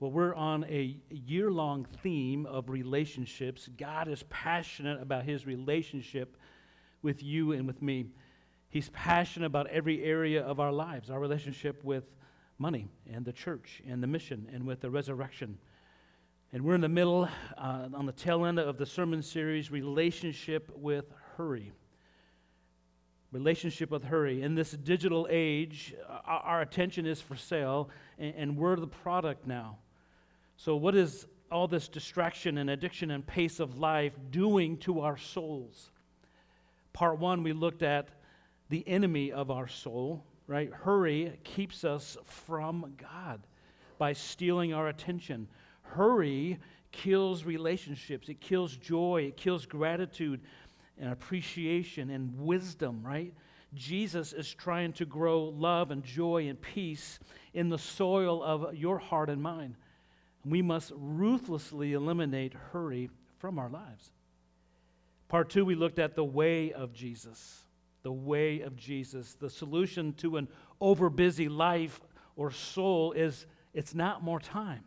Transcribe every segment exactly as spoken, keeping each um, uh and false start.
Well, we're on a year-long theme of relationships. God is passionate about his relationship with you and with me. He's passionate about every area of our lives, our relationship with money and the church and the mission and with the resurrection. And we're in the middle, uh, on the tail end of the sermon series, Relationship with Hurry. Relationship with hurry. In this digital age, our, our attention is for sale, and, and we're the product now. So what is all this distraction and addiction and pace of life doing to our souls? Part one, we looked at the enemy of our soul, right? Hurry keeps us from God by stealing our attention. Hurry kills relationships. It kills joy. It kills gratitude and appreciation and wisdom, right? Jesus is trying to grow love and joy and peace in the soil of your heart and mind. We must ruthlessly eliminate hurry from our lives. Part two, we looked at the way of Jesus. The way of Jesus. The solution to an overbusy life or soul is it's not more time.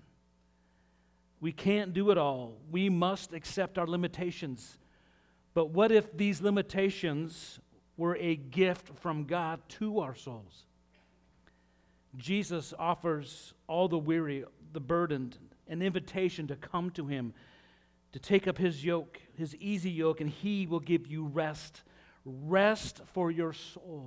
We can't do it all. We must accept our limitations. But what if these limitations were a gift from God to our souls? Jesus offers all the weary, the burdened, an invitation to come to him, to take up his yoke, his easy yoke, and he will give you rest. Rest for your soul.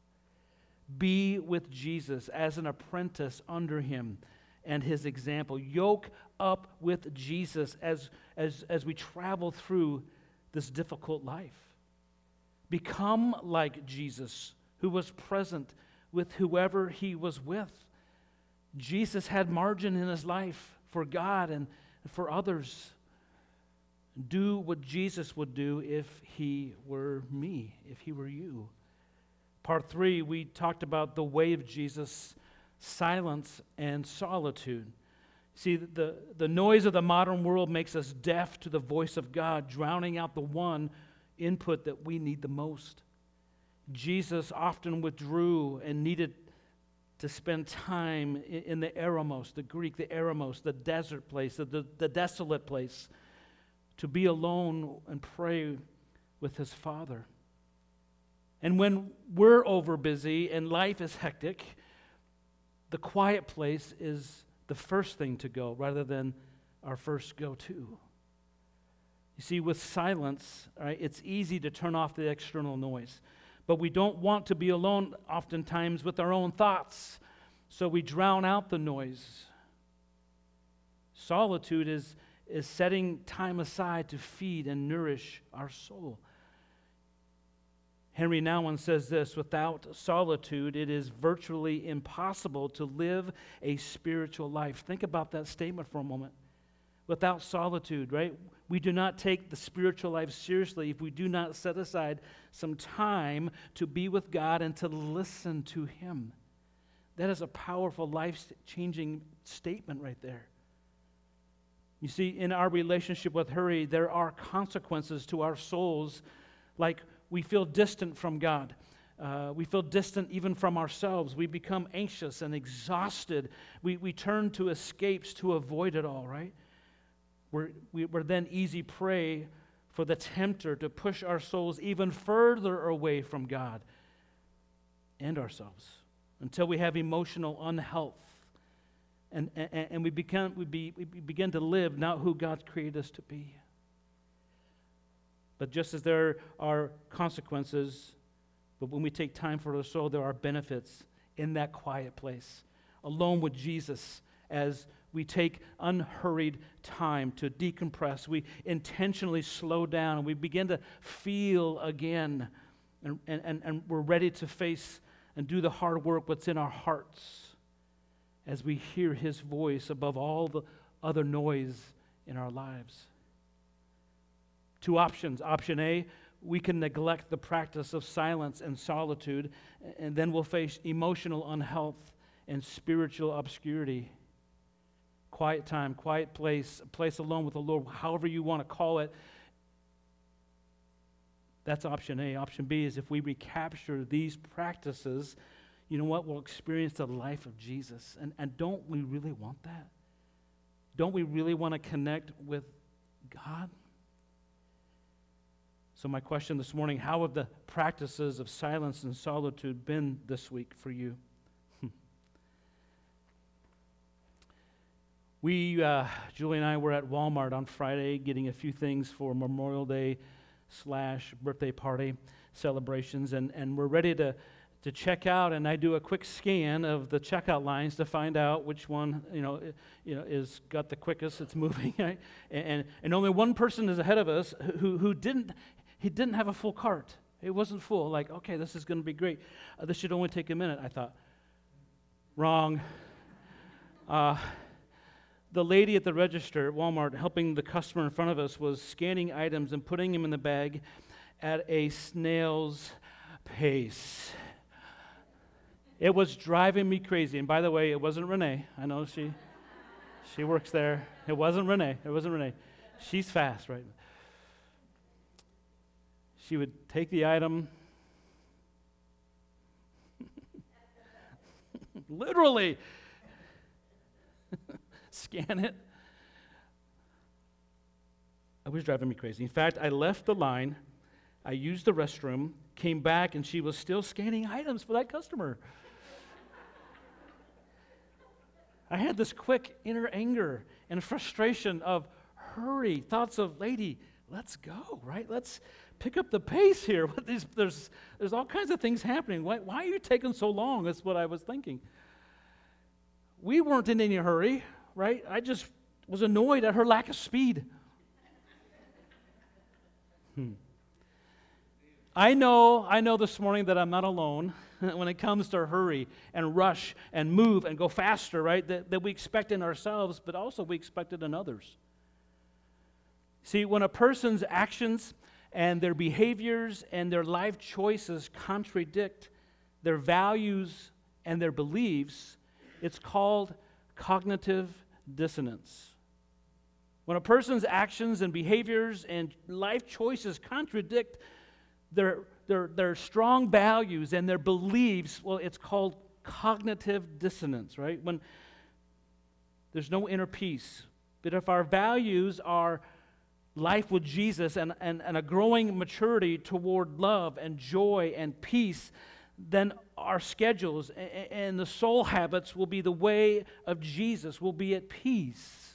Be with Jesus as an apprentice under him and his example. Yoke up with Jesus as, as, as we travel through this difficult life. Become like Jesus, who was present with whoever he was with. Jesus had margin in his life for God and for others. Do what Jesus would do if he were me, if he were you. Part three, we talked about the way of Jesus, silence and solitude. See, the, the noise of the modern world makes us deaf to the voice of God, drowning out the one input that we need the most. Jesus often withdrew and needed to spend time in, in the eremos, the Greek, the eremos, the desert place, the, the, the desolate place, to be alone and pray with his Father. And when we're overbusy and life is hectic, the quiet place is the first thing to go rather than our first go-to. You see, with silence, right, it's easy to turn off the external noise. But we don't want to be alone oftentimes with our own thoughts, so we drown out the noise. Solitude is, is setting time aside to feed and nourish our soul. Henry Nouwen says this: without solitude, it is virtually impossible to live a spiritual life. Think about that statement for a moment. Without solitude, right? We do not take the spiritual life seriously if we do not set aside some time to be with God and to listen to him. That is a powerful, life-changing statement right there. You see, in our relationship with hurry, there are consequences to our souls, like we feel distant from God. Uh, we feel distant even from ourselves. We become anxious and exhausted. We, we turn to escapes to avoid it all, right? We're, we, we're then easy prey for the tempter to push our souls even further away from God and ourselves until we have emotional unhealth. And, and, and we, become, we, be, we begin to live not who God's created us to be. But just as there are consequences, but when we take time for the soul, there are benefits in that quiet place, alone with Jesus, as we take unhurried time to decompress. We intentionally slow down, and we begin to feel again, and, and, and we're ready to face and do the hard work what's in our hearts as we hear his voice above all the other noise in our lives. Two options. Option A, we can neglect the practice of silence and solitude, and then we'll face emotional unhealth and spiritual obscurity. Quiet time, quiet place, a place alone with the Lord, however you want to call it. That's option A. Option B is if we recapture these practices, you know what? We'll experience the life of Jesus. And, and don't we really want that? don't we really want to connect with God? So my question this morning, how have the practices of silence and solitude been this week for you? We, uh, Julie and I were at Walmart on Friday getting a few things for Memorial Day slash birthday party celebrations, and, and we're ready to, to check out, and I do a quick scan of the checkout lines to find out which one, you know, you know, is got the quickest, it's moving, right? and, and only one person is ahead of us who, who didn't, he didn't have a full cart. It wasn't full, like, okay, this is going to be great. Uh, this should only take a minute, I thought. Wrong. Uh, The lady at the register at Walmart helping the customer in front of us was scanning items and putting them in the bag at a snail's pace. It was driving me crazy. And by the way, it wasn't Renee. I know she she works there. It wasn't Renee. It wasn't Renee. She's fast, right? She would take the item, literally, scan it. It was driving me crazy. In fact, I left the line, I used the restroom, came back, and she was still scanning items for that customer. I had this quick inner anger and frustration of hurry, thoughts of, lady, let's go, right? Let's pick up the pace here. There's, there's all kinds of things happening. Why, why are you taking so long? That's what I was thinking. We weren't in any hurry. Right? I just was annoyed at her lack of speed. Hmm. I know, I know this morning that I'm not alone when it comes to hurry and rush and move and go faster, right? That, that we expect in ourselves, but also we expect it in others. See, when a person's actions and their behaviors and their life choices contradict their values and their beliefs, it's called cognitive dissonance. When a person's actions and behaviors and life choices contradict their, their, their strong values and their beliefs, well, it's called cognitive dissonance, right? When there's no inner peace. But if our values are life with Jesus and, and, and a growing maturity toward love and joy and peace, then our schedules and the soul habits will be the way of Jesus, will be at peace.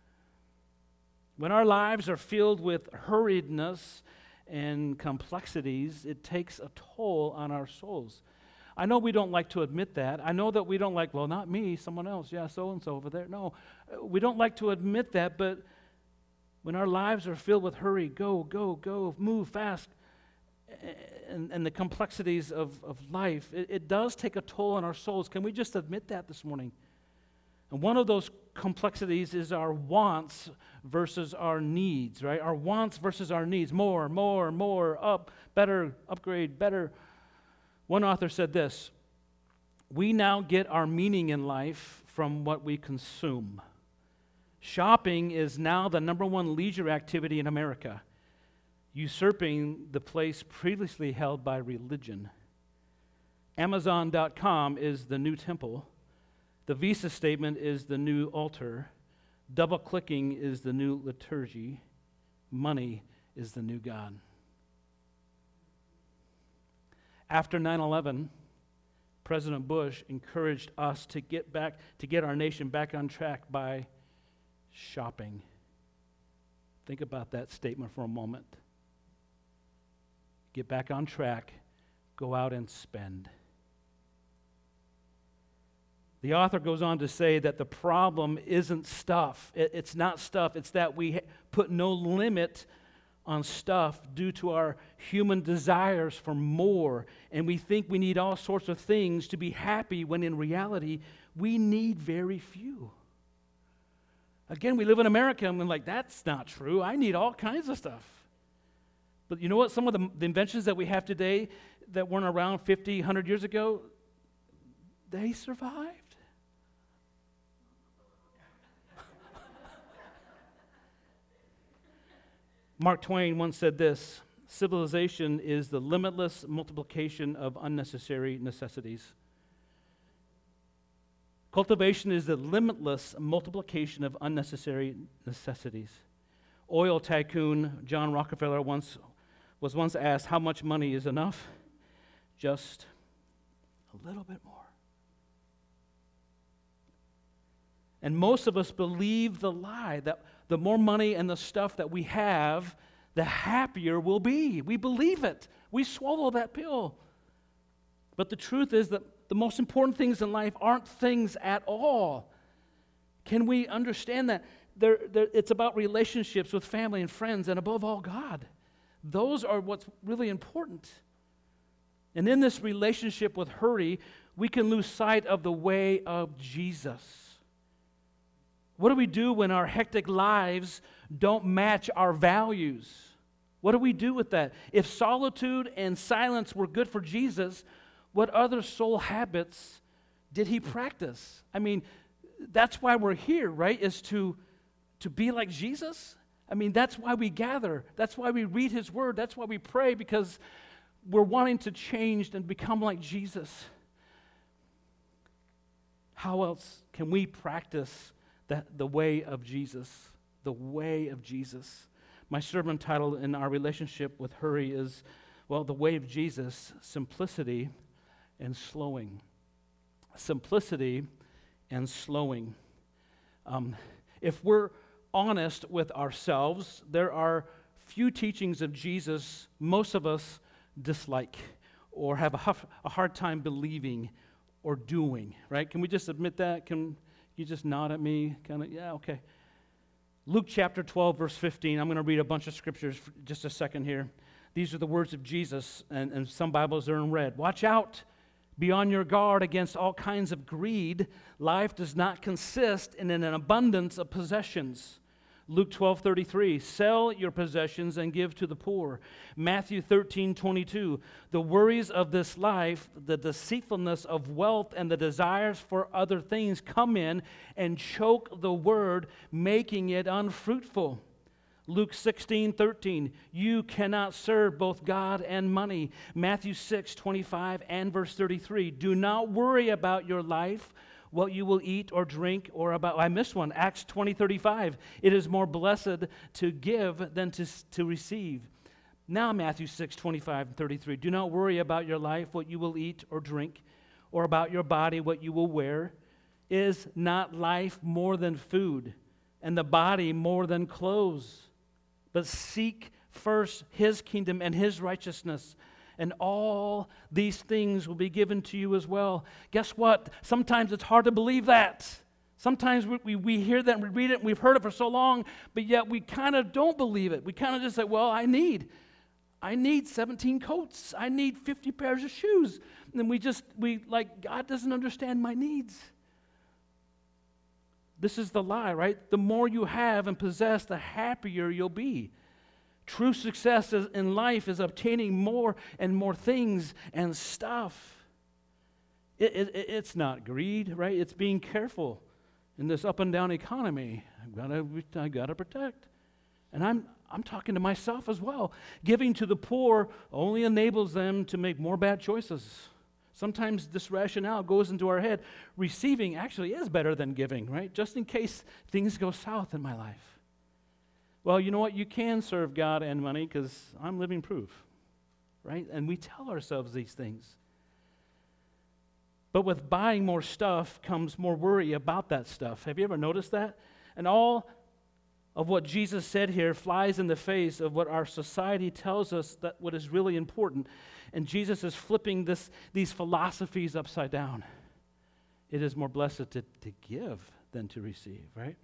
When our lives are filled with hurriedness and complexities, it takes a toll on our souls. I know we don't like to admit that. I know that we don't like, well, not me, someone else, yeah, so-and-so over there. No, we don't like to admit that, but when our lives are filled with hurry, go, go, go, move fast, And, and the complexities of, of life, it, it does take a toll on our souls. Can we just admit that this morning? And one of those complexities is our wants versus our needs, right? Our wants versus our needs. More, more, more, up, better, upgrade, better. One author said this: we now get our meaning in life from what we consume. Shopping is now the number one leisure activity in America, usurping the place previously held by religion. Amazon dot com is the new temple. The Visa statement is the new altar. Double-clicking is the new liturgy. Money is the new God. After nine eleven, President Bush encouraged us to get back, to get our nation back on track by shopping. Think about that statement for a moment. Get back on track, go out and spend. The author goes on to say that the problem isn't stuff. It, it's not stuff. It's that we ha- put no limit on stuff due to our human desires for more. And we think we need all sorts of things to be happy when in reality, we need very few. Again, we live in America and we're like, that's not true. I need all kinds of stuff. But you know what? Some of the, the inventions that we have today that weren't around fifty, one hundred years ago, they survived. Mark Twain once said this: civilization is the limitless multiplication of unnecessary necessities. Cultivation is the limitless multiplication of unnecessary necessities. Oil tycoon John Rockefeller once was once asked, how much money is enough? Just a little bit more. And most of us believe the lie that the more money and the stuff that we have, the happier we'll be. We believe it. We swallow that pill. But the truth is that the most important things in life aren't things at all. Can we understand that? They're, they're, it's about relationships with family and friends, and above all, God. Those are what's really important. And in this relationship with hurry, we can lose sight of the way of Jesus. What do we do when our hectic lives don't match our values? What do we do with that? If solitude and silence were good for Jesus, what other soul habits did he practice? I mean, that's why we're here, right? Is to, to be like Jesus? I mean, that's why we gather. That's why we read his word. That's why we pray, because we're wanting to change and become like Jesus. How else can we practice that, the way of Jesus? The way of Jesus. My sermon title in our relationship with hurry is, well, the way of Jesus, simplicity and slowing. Simplicity and slowing. Um, if we're honest with ourselves, there are few teachings of Jesus most of us dislike or have a, huff, a hard time believing or doing, right? Can we just admit that? Can you just nod at me? Kind of, yeah, okay. Luke chapter twelve, verse fifteen. I'm going to read a bunch of scriptures for just a second here. These are the words of Jesus, and, and some Bibles are in red. Watch out. Be on your guard against all kinds of greed. Life does not consist in an abundance of possessions. Luke twelve thirty-three, sell your possessions and give to the poor. Matthew thirteen twenty-two, the worries of this life, the deceitfulness of wealth, and the desires for other things come in and choke the word, making it unfruitful. Luke sixteen thirteen, you cannot serve both God and money. Matthew six twenty-five and verse thirty-three, do not worry about your life, what you will eat or drink, or about, I missed one, Acts twenty thirty-five, it is more blessed to give than to, to receive. Now Matthew six twenty-five and thirty-three, do not worry about your life, what you will eat or drink, or about your body, what you will wear. Is not life more than food, and the body more than clothes? But seek first his kingdom and his righteousness, and all these things will be given to you as well. Guess what? Sometimes it's hard to believe that. Sometimes we, we, we hear that and we read it and we've heard it for so long, but yet we kind of don't believe it. We kind of just say, well, I need, I need seventeen coats. I need fifty pairs of shoes. And then we just, we like, God doesn't understand my needs. This is the lie, right? The more you have and possess, the happier you'll be. True success is, in life is obtaining more and more things and stuff. It, it, it's not greed, right? It's being careful in this up and down economy. I've got to, I've got to protect. And I'm, I'm talking to myself as well. Giving to the poor only enables them to make more bad choices. Sometimes this rationale goes into our head. Receiving actually is better than giving, right? Just in case things go south in my life. Well, you know what? You can serve God and money because I'm living proof, right? And we tell ourselves these things. But with buying more stuff comes more worry about that stuff. Have you ever noticed that? And all of what Jesus said here flies in the face of what our society tells us that what is really important. And Jesus is flipping this, these philosophies upside down. It is more blessed to, to give than to receive, right?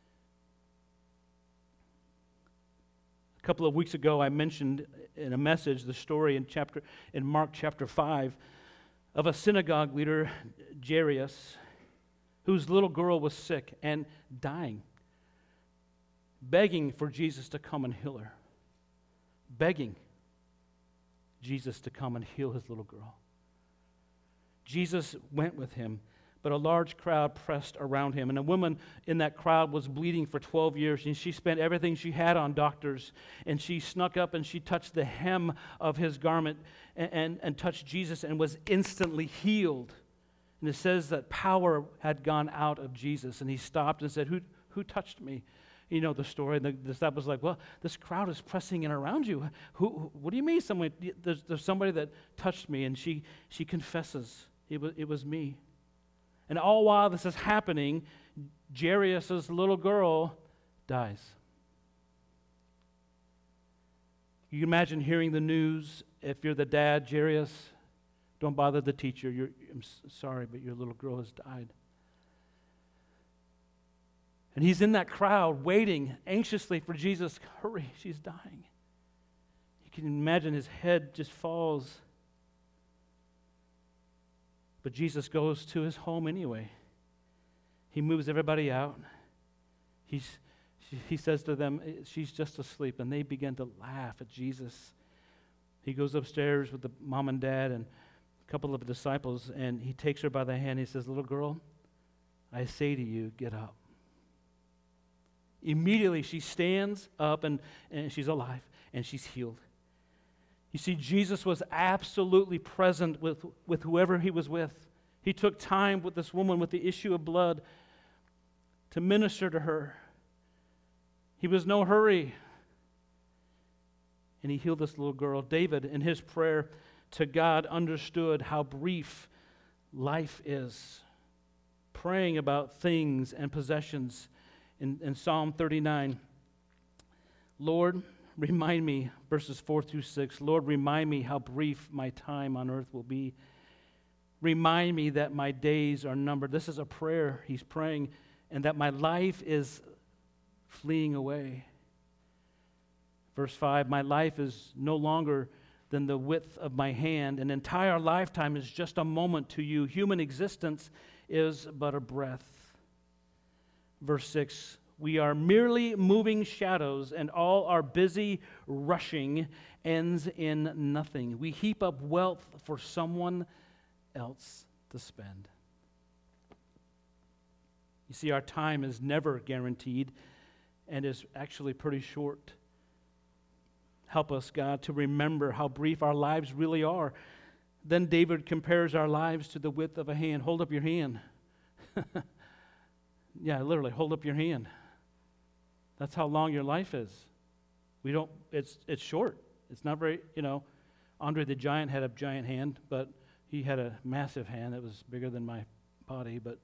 A couple of weeks ago, I mentioned in a message the story in chapter in Mark chapter five of a synagogue leader, Jairus, whose little girl was sick and dying, begging for Jesus to come and heal her. Begging Jesus to come and heal his little girl. Jesus went with him, but a large crowd pressed around him. And a woman in that crowd was bleeding for twelve years, and she spent everything she had on doctors. And she snuck up and she touched the hem of his garment and, and, and touched Jesus and was instantly healed. And it says that power had gone out of Jesus, and he stopped and said, who, who touched me? You know the story. And the disciples were like, well, this crowd is pressing in around you. Who, who, what do you mean? Someone, there's, there's somebody that touched me. And she, she confesses, it was, it was me. And all while this is happening, Jairus' little girl dies. You can imagine hearing the news. If you're the dad, Jairus, don't bother the teacher. You're, I'm sorry, but your little girl has died. And he's in that crowd waiting anxiously for Jesus. Hurry, she's dying. You can imagine his head just falls. But Jesus goes to his home anyway. He moves everybody out. He's, he says to them, she's just asleep. And they begin to laugh at Jesus. He goes upstairs with the mom and dad and a couple of disciples, and he takes her by the hand. He says, little girl, I say to you, get up. Immediately she stands up, and, and she's alive, and she's healed. You see, Jesus was absolutely present with, with whoever he was with. He took time with this woman with the issue of blood to minister to her. He was no hurry. And he healed this little girl. David, in his prayer to God, understood how brief life is. Praying about things and possessions. In, in Psalm thirty-nine, Lord, remind me, verses four through six, Lord, remind me how brief my time on earth will be. Remind me that my days are numbered. This is a prayer he's praying, and that my life is fleeing away. Verse five, my life is no longer than the width of my hand. An entire lifetime is just a moment to you. Human existence is but a breath. Verse six, we are merely moving shadows, and all our busy rushing ends in nothing. We heap up wealth for someone else to spend. You see, our time is never guaranteed and is actually pretty short. Help us, God, to remember how brief our lives really are. Then David compares our lives to the width of a hand. Hold up your hand. Yeah, literally, hold up your hand. That's how long your life is. We don't, it's it's short. It's not very, you know, Andre the Giant had a giant hand, but he had a massive hand that was bigger than my body. But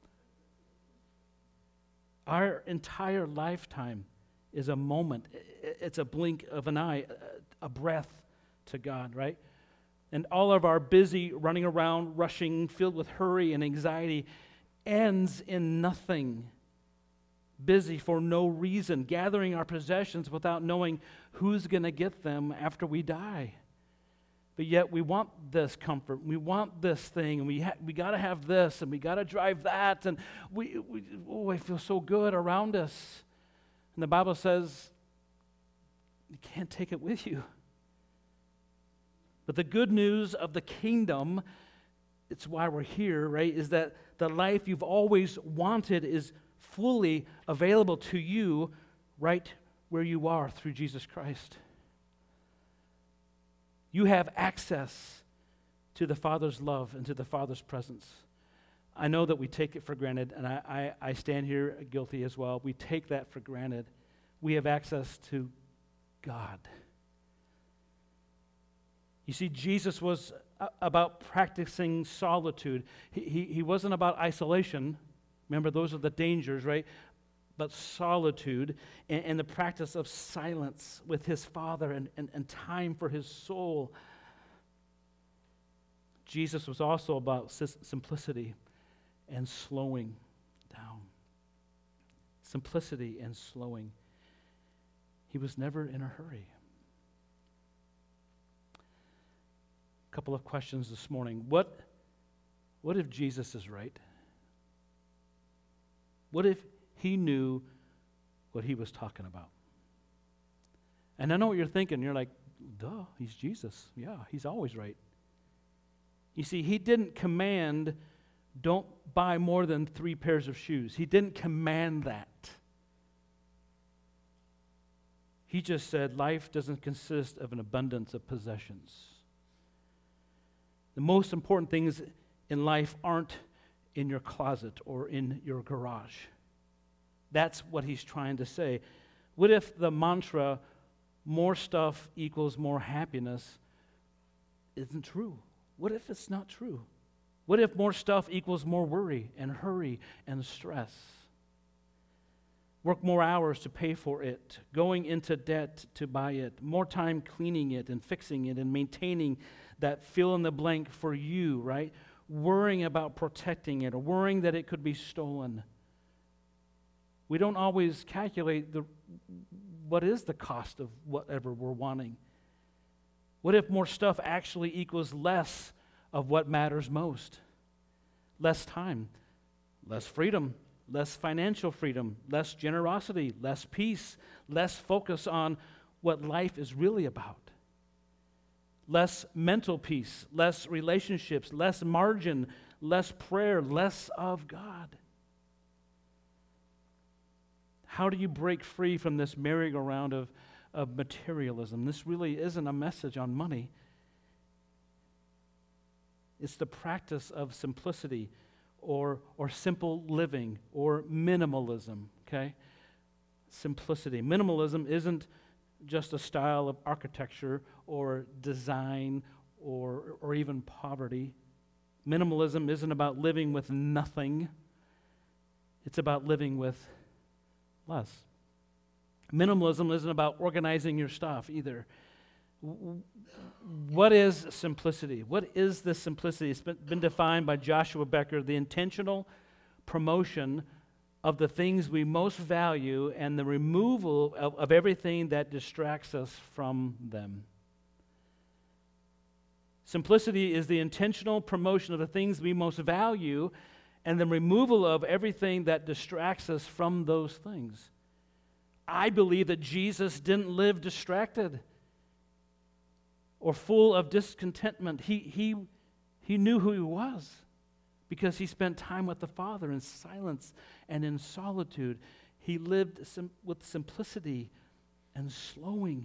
our entire lifetime is a moment. It's a blink of an eye, a breath to God, right? And all of our busy running around, rushing, filled with hurry and anxiety ends in nothing. Busy for no reason, gathering our possessions without knowing who's going to get them after we die. But yet we want this comfort, we want this thing, and we ha- we got to have this, and we got to drive that, and we, we oh, I feel so good around us. And the Bible says you can't take it with you. But the good news of the kingdom, it's why we're here, right, is that the life you've always wanted is fully available to you right where you are through Jesus Christ. You have access to the Father's love and to the Father's presence. I know that we take it for granted, and I, I, I stand here guilty as well. We take that for granted. We have access to God. You see, Jesus was about practicing solitude. He, he, he wasn't about isolation. Remember, those are the dangers, right? But solitude and, and the practice of silence with his Father and, and, and time for his soul. Jesus was also about simplicity and slowing down. Simplicity and slowing. He was never in a hurry. A couple of questions this morning. What, what if Jesus is right? What if he knew what he was talking about? And I know what you're thinking. You're like, duh, he's Jesus. Yeah, he's always right. You see, he didn't command, don't buy more than three pairs of shoes. He didn't command that. He just said life doesn't consist of an abundance of possessions. The most important thing is, in life aren't in your closet or in your garage. That's what he's trying to say. What if the mantra, more stuff equals more happiness, isn't true? What if it's not true? What if more stuff equals more worry and hurry and stress? Work more hours to pay for it, going into debt to buy it, more time cleaning it and fixing it and maintaining that fill in the blank for you, right? Worrying about protecting it or worrying that it could be stolen. We don't always calculate the what is the cost of whatever we're wanting. What if more stuff actually equals less of what matters most? Less time, less freedom, less financial freedom, less generosity, less peace, less focus on what life is really about. Less mental peace, less relationships, less margin, less prayer, less of God. How do you break free from this merry-go-round of, of materialism? This really isn't a message on money. It's the practice of simplicity or, or simple living or minimalism, okay? Simplicity. Minimalism isn't just a style of architecture or design or, or even poverty. Minimalism isn't about living with nothing. It's about living with less. Minimalism isn't about organizing your stuff either. What is simplicity? What is this simplicity? It's been, been defined by Joshua Becker, the intentional promotion of the things we most value and the removal of, of everything that distracts us from them. Simplicity is the intentional promotion of the things we most value and the removal of everything that distracts us from those things. I believe that Jesus didn't live distracted or full of discontentment. He, he, he knew who he was because he spent time with the Father in silence and in solitude. He lived sim- with simplicity and slowing.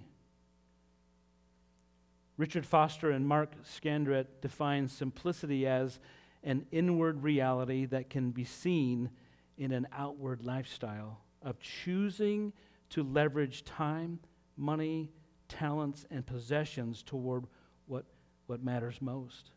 Richard Foster and Mark Scandrett define simplicity as an inward reality that can be seen in an outward lifestyle of choosing to leverage time, money, talents, and possessions toward what, what matters most.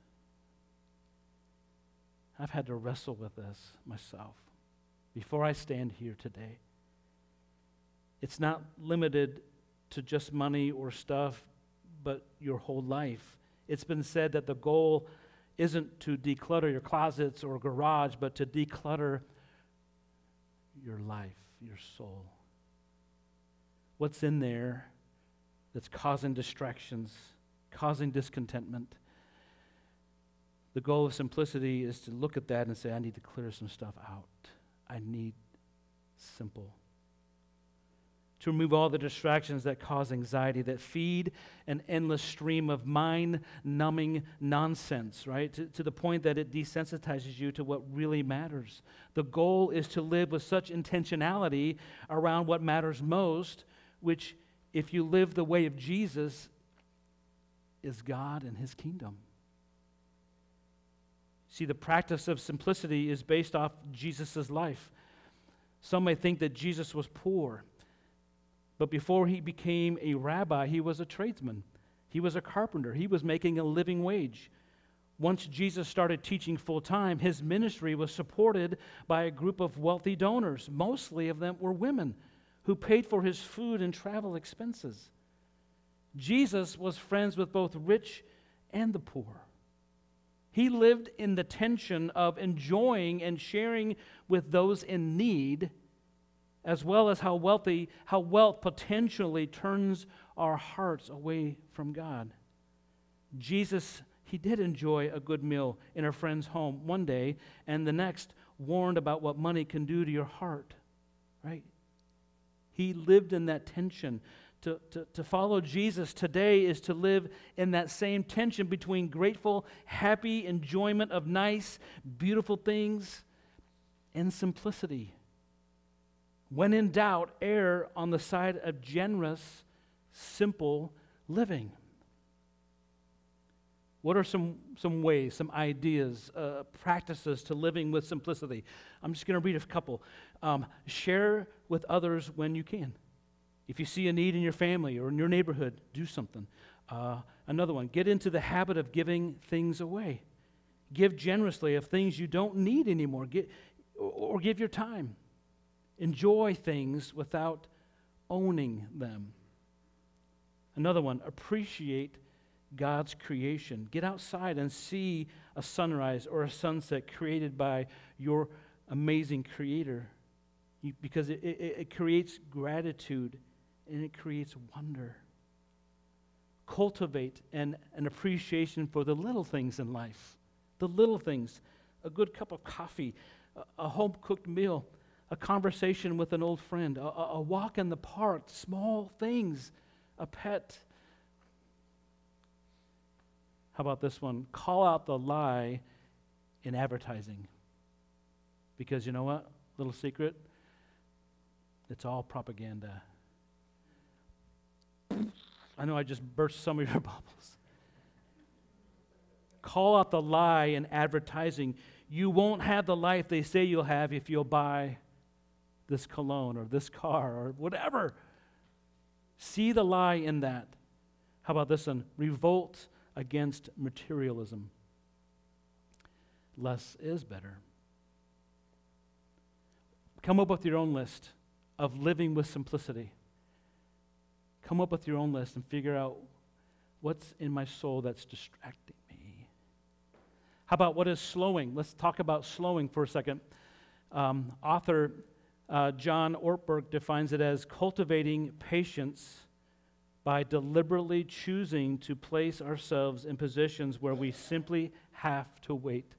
I've had to wrestle with this myself before I stand here today. It's not limited to just money or stuff, but your whole life. It's been said that the goal isn't to declutter your closets or garage, but to declutter your life, your soul. What's in there that's causing distractions, causing discontentment? The goal of simplicity is to look at that and say, I need to clear some stuff out. I need simple. To remove all the distractions that cause anxiety, that feed an endless stream of mind-numbing nonsense, right? To, to the point that it desensitizes you to what really matters. The goal is to live with such intentionality around what matters most, which, if you live the way of Jesus, is God and his kingdom. See, the practice of simplicity is based off Jesus' life. Some may think that Jesus was poor. But before he became a rabbi, he was a tradesman. He was a carpenter. He was making a living wage. Once Jesus started teaching full-time, his ministry was supported by a group of wealthy donors. Mostly of them were women who paid for his food and travel expenses. Jesus was friends with both rich and the poor. He lived in the tension of enjoying and sharing with those in need, as well as how wealthy, how wealth potentially turns our hearts away from God. Jesus, he did enjoy a good meal in a friend's home one day, and the next warned about what money can do to your heart, right? He lived in that tension. To, to, to follow Jesus today is to live in that same tension between grateful, happy enjoyment of nice, beautiful things and simplicity. When in doubt, err on the side of generous, simple living. What are some, some ways, some ideas, uh, practices to living with simplicity? I'm just going to read a couple. Um, share with others when you can. If you see a need in your family or in your neighborhood, do something. Uh, another one, get into the habit of giving things away. Give generously of things you don't need anymore, get, or, or give your time. Enjoy things without owning them. Another one, appreciate God's creation. Get outside and see a sunrise or a sunset created by your amazing Creator, you, because it, it, it creates gratitude and it creates wonder. Cultivate an, an appreciation for the little things in life. The little things. A good cup of coffee, a, a home-cooked meal, a conversation with an old friend, a, a walk in the park, small things, a pet. How about this one? Call out the lie in advertising. Because you know what? Little secret. It's all propaganda. I know I just burst some of your bubbles. Call out the lie in advertising. You won't have the life they say you'll have if you'll buy this cologne or this car or whatever. See the lie in that. How about this one? Revolt against materialism. Less is better. Come up with your own list of living with simplicity. Come up with your own list and figure out what's in my soul that's distracting me. How about what is slowing? Let's talk about slowing for a second. Um, author uh, John Ortberg defines it as cultivating patience by deliberately choosing to place ourselves in positions where we simply have to wait.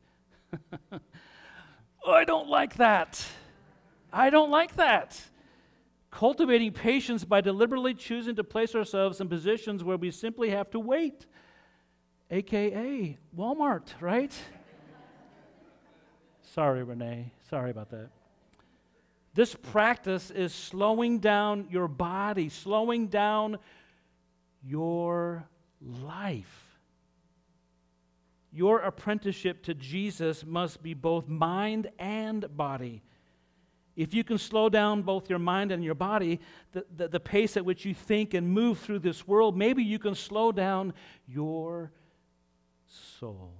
Oh, I don't like that. I don't like that. Cultivating patience by deliberately choosing to place ourselves in positions where we simply have to wait, a k a. Walmart, right? Sorry, Renee. Sorry about that. This practice is slowing down your body, slowing down your life. Your apprenticeship to Jesus must be both mind and body. If you can slow down both your mind and your body, the, the, the pace at which you think and move through this world, maybe you can slow down your soul.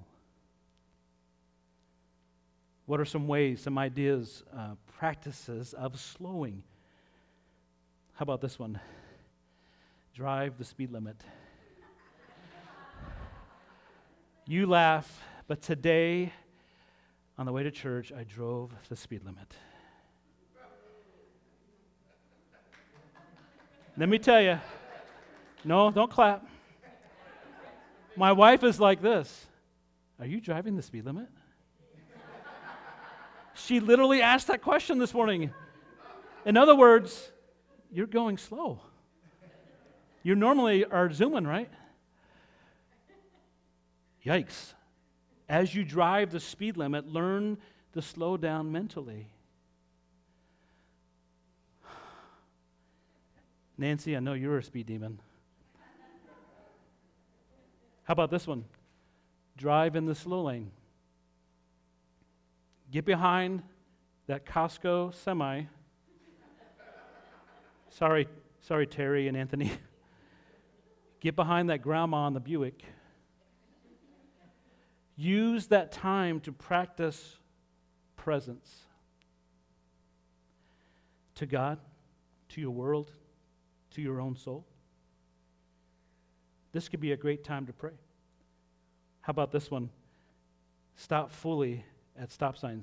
What are some ways, some ideas, uh, practices of slowing? How about this one? Drive the speed limit. You laugh, but today, on the way to church, I drove the speed limit. Let me tell you, no, don't clap. My wife is like this. Are you driving the speed limit? She literally asked that question this morning. In other words, you're going slow. You normally are zooming, right? Yikes. As you drive the speed limit, learn to slow down mentally. Nancy, I know you're a speed demon. How about this one? Drive in the slow lane. Get behind that Costco semi. Sorry, sorry, Terry and Anthony. Get behind that grandma on the Buick. Use that time to practice presence to God, to your world, to your own soul. This could be a great time to pray. How about this one? Stop fully at stop signs.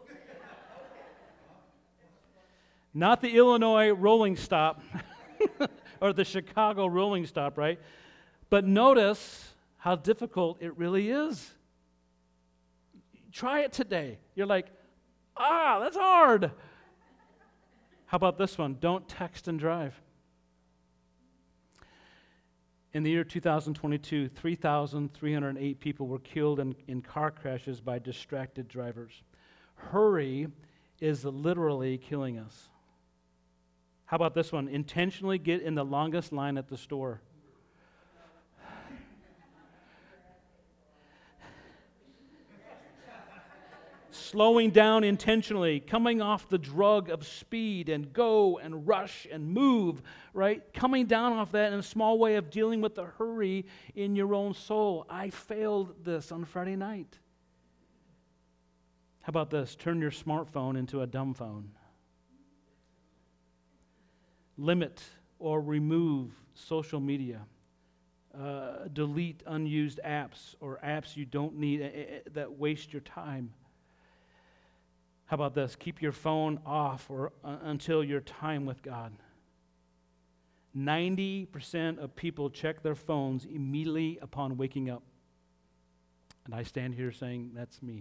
Not the Illinois rolling stop or the Chicago rolling stop, right? But notice how difficult it really is. Try it today. You're like, ah, that's hard. How about this one? Don't text and drive. In the year two thousand twenty-two, three thousand three hundred eight people were killed in, in car crashes by distracted drivers. Hurry is literally killing us. How about this one? Intentionally get in the longest line at the store. slowing down intentionally, coming off the drug of speed and go and rush and move, right? Coming down off that in a small way of dealing with the hurry in your own soul. I failed this on Friday night. How about this? Turn your smartphone into a dumb phone. Limit or remove social media. Uh, delete unused apps or apps you don't need uh, uh, that waste your time. How about this? Keep your phone off or uh, until your time with God. ninety percent of people check their phones immediately upon waking up. And I stand here saying, that's me.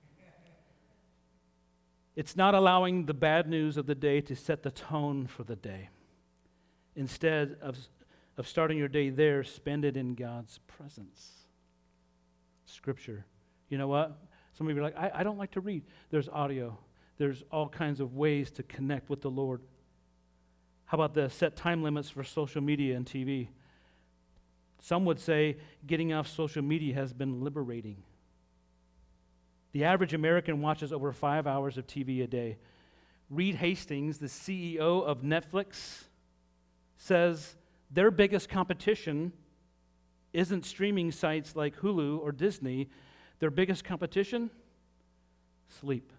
It's not allowing the bad news of the day to set the tone for the day. Instead of, of starting your day there, spend it in God's presence. Scripture. You know what? Some of you are like, I, I don't like to read. There's audio. There's all kinds of ways to connect with the Lord. How about this? Set time limits for social media and T V. Some would say getting off social media has been liberating. The average American watches over five hours of T V a day. Reed Hastings, the C E O of Netflix, says their biggest competition isn't streaming sites like Hulu or Disney. Their biggest competition? Sleep.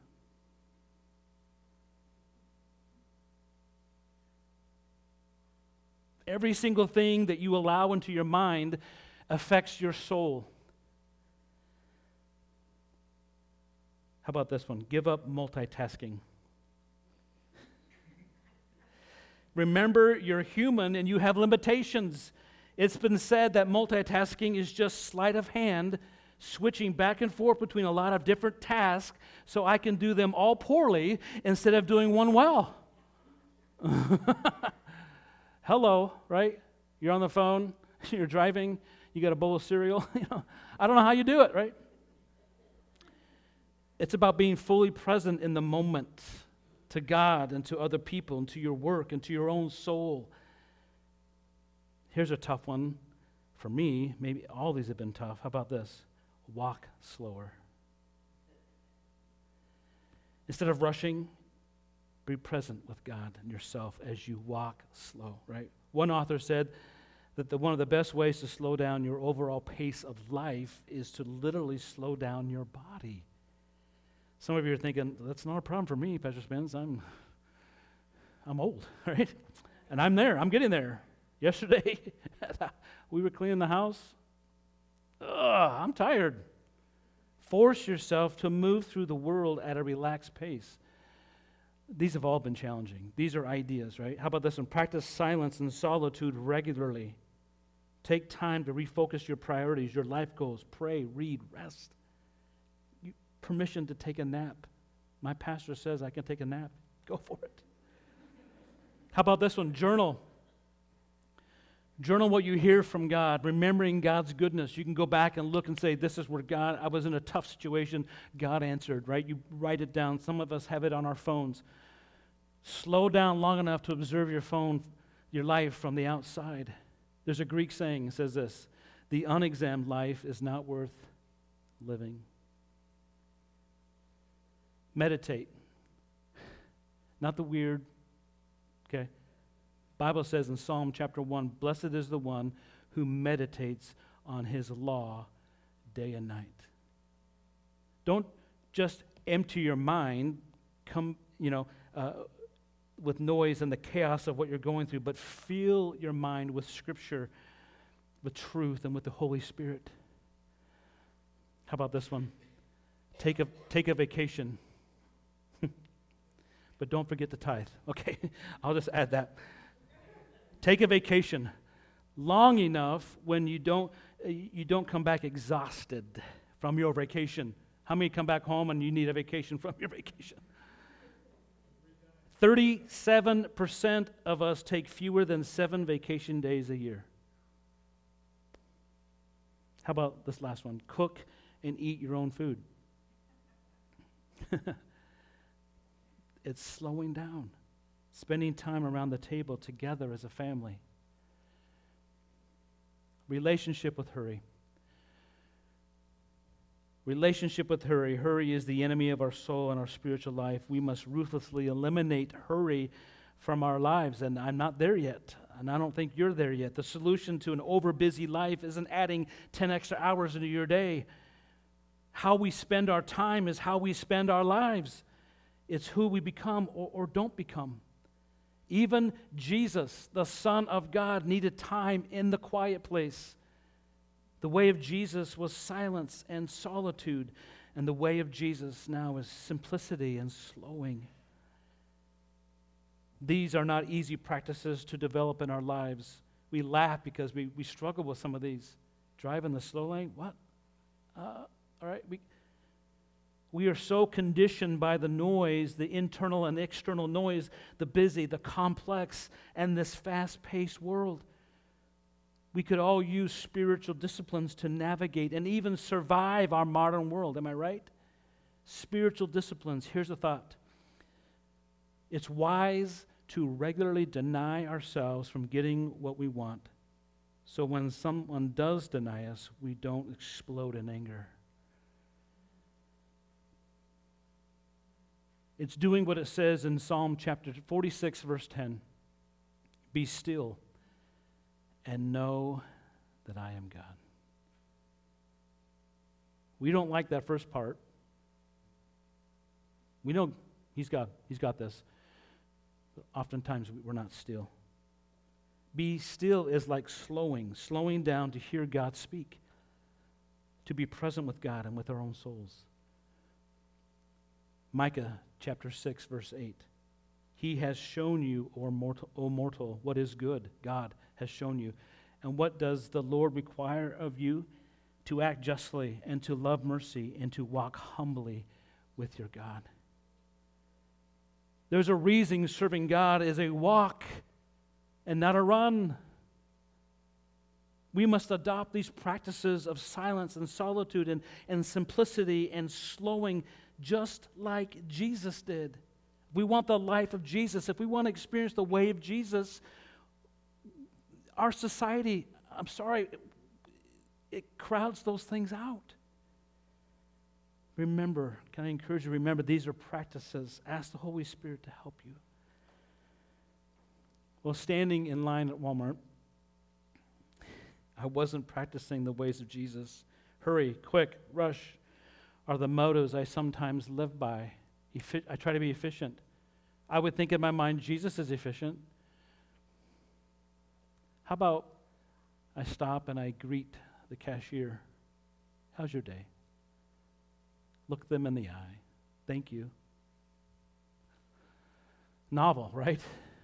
Every single thing that you allow into your mind affects your soul. How about this one? Give up multitasking. Remember, you're human and you have limitations. It's been said that multitasking is just sleight of hand, switching back and forth between a lot of different tasks so I can do them all poorly instead of doing one well. Hello, right? You're on the phone, you're driving, you got a bowl of cereal. You know, I don't know how you do it, right? It's about being fully present in the moment to God and to other people and to your work and to your own soul. Here's a tough one for me. Maybe all these have been tough. How about this? Walk slower. Instead of rushing, be present with God and yourself as you walk slow, right? One author said that the, one of the best ways to slow down your overall pace of life is to literally slow down your body. Some of you are thinking, that's not a problem for me, Pastor Spence. I'm, I'm old, right? And I'm there. I'm getting there. Yesterday, we were cleaning the house. Ugh, I'm tired. Force yourself to move through the world at a relaxed pace. These have all been challenging. These are ideas, right? How about this one? Practice silence and solitude regularly. Take time to refocus your priorities, your life goals. Pray, read, rest. You, permission to take a nap. My pastor says I can take a nap. Go for it. How about this one? Journal. Journal what you hear from God, remembering God's goodness. You can go back and look and say, this is where God, I was in a tough situation, God answered, right? You write it down. Some of us have it on our phones. Slow down long enough to observe your phone, your life from the outside. There's a Greek saying that says this, the unexamined life is not worth living. Meditate. Not the weird, okay? Bible says in Psalm chapter one, blessed is the one who meditates on his law day and night. Don't just empty your mind, come, you know, uh, with noise and the chaos of what you're going through, but fill your mind with Scripture, with truth, and with the Holy Spirit. How about this one? Take a, take a vacation. But don't forget the tithe. Okay, I'll just add that. Take a vacation long enough when you don't you don't come back exhausted from your vacation. How many come back home and you need a vacation from your vacation? thirty-seven percent of us take fewer than seven vacation days a year. How about this last one? Cook and eat your own food. It's slowing down. Spending time around the table together as a family. Relationship with hurry. relationship with hurry. Hurry is the enemy of our soul and our spiritual life. We must ruthlessly eliminate hurry from our lives, and I'm not there yet, and I don't think you're there yet. The solution to an overbusy life isn't adding ten extra hours into your day. How we spend our time is how we spend our lives. It's who we become or, or don't become. Even Jesus, the Son of God, needed time in the quiet place. The way of Jesus was silence and solitude, and the way of Jesus now is simplicity and slowing. These are not easy practices to develop in our lives. We laugh because we, we struggle with some of these. Driving the slow lane? What? Uh, all right. We, we are so conditioned by the noise, the internal and external noise, the busy, the complex, and this fast-paced world. We could all use spiritual disciplines to navigate and even survive our modern world. Am I right? Spiritual disciplines. Here's the thought. It's wise to regularly deny ourselves from getting what we want, so when someone does deny us, we don't explode in anger. It's doing what it says in Psalm chapter forty-six, verse ten. Be still and know that I am God. We don't like that first part. We know He's God. He's got this. But oftentimes we're not still. Be still is like slowing, slowing down to hear God speak, to be present with God and with our own souls. Micah chapter six, verse eight. He has shown you, O mortal, O mortal, what is good. God has shown you. And what does the Lord require of you? To act justly and to love mercy and to walk humbly with your God. There's a reason serving God is a walk and not a run. We must adopt these practices of silence and solitude and, and simplicity and slowing just like Jesus did. If we want the life of Jesus, if we want to experience the way of Jesus, our society, I'm sorry, it, it crowds those things out. Remember, can I encourage you to remember these are practices. Ask the Holy Spirit to help you. Well, standing in line at Walmart, I wasn't practicing the ways of Jesus. Hurry, quick, rush are the motives I sometimes live by. Effi- I try to be efficient. I would think in my mind, Jesus is efficient. How about I stop and I greet the cashier? How's your day? Look them in the eye. Thank you. Novel, right?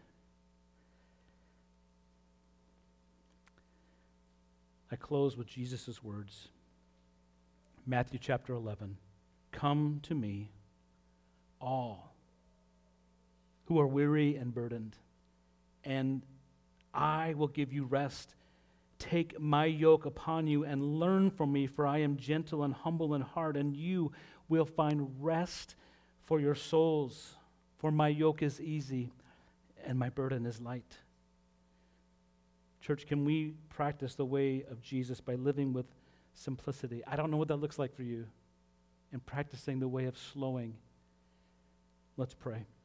I close with Jesus' words. Matthew chapter eleven. Come to me, all who are weary and burdened, and I will give you rest. Take my yoke upon you and learn from me, for I am gentle and humble in heart, and you will find rest for your souls. For my yoke is easy and my burden is light. Church, can we practice the way of Jesus by living with simplicity? I don't know what that looks like for you. And practicing the way of slowing. Let's pray.